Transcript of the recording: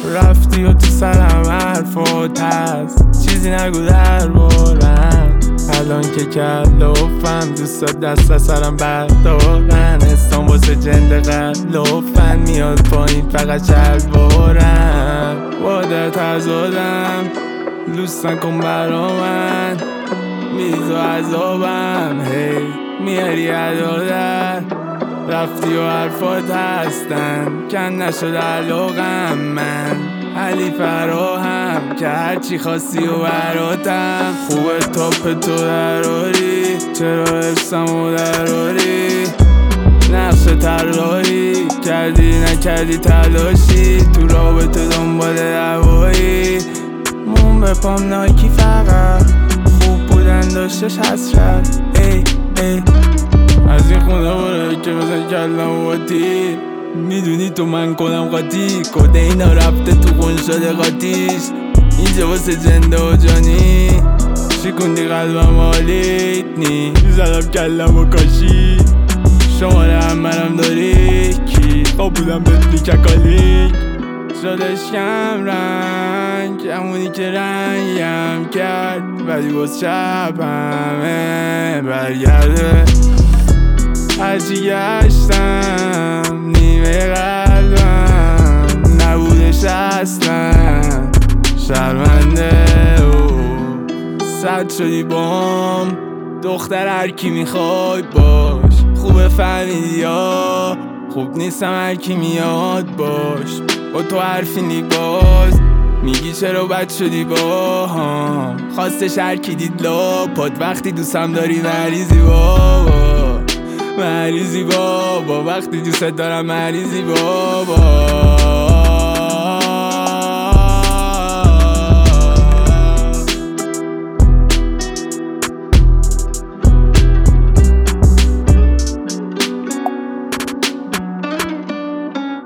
رفتی و تو سرم حرفات هست، چیزی نگو در بارم. الان که کلافم دوستات دست از سرم بردارن، استان واسه جنده قلافن میاد پایین فقط شلوارم. وادت ازادم لوس نکن برا من، میز و عذابم هی میاری عدادر. رفتی و حرفات هستن کن نشد علاقم، من علی فراهم که هرچی خواستی و براتم. خوبه تاپ تو دراری، چرا حفظمو دراری؟ نقش طراحی کردی نکردی تلاشی، تو رابطه دنبال دوایی. مون به پام نایکی فقط، خوب بودن داشتش حسرت. ای ای از این خونه باره که بزن کلم و تیر، میدونی تو من کنم قاطی، کده اینا رفته تو خون شده قاطیش. اینجا واسه جنده و جانی شکوندی قلبم حالیت نی، زدم کلم و کاشی. شماره همرم داری کی خواب بودم بهت بیککالیک، شدش کم رنگ همونی که رنگم کرد، ولی باز شب همه برگرده. هرچی گشتم نیمه قلبم نبودش اصلا، شرمنده و صد شدی بام دختر هرکی میخوای باش. خوبه فهمیدی یا خوب نیستم هرکی میاد باش. با تو حرفی نی باز میگی چرا بد شدی با هم، خواستش هرکی دید لاپات وقتی دوستم داری مریضی بابا، مریضی بابا وقتی دوست دارم مریضی بابا.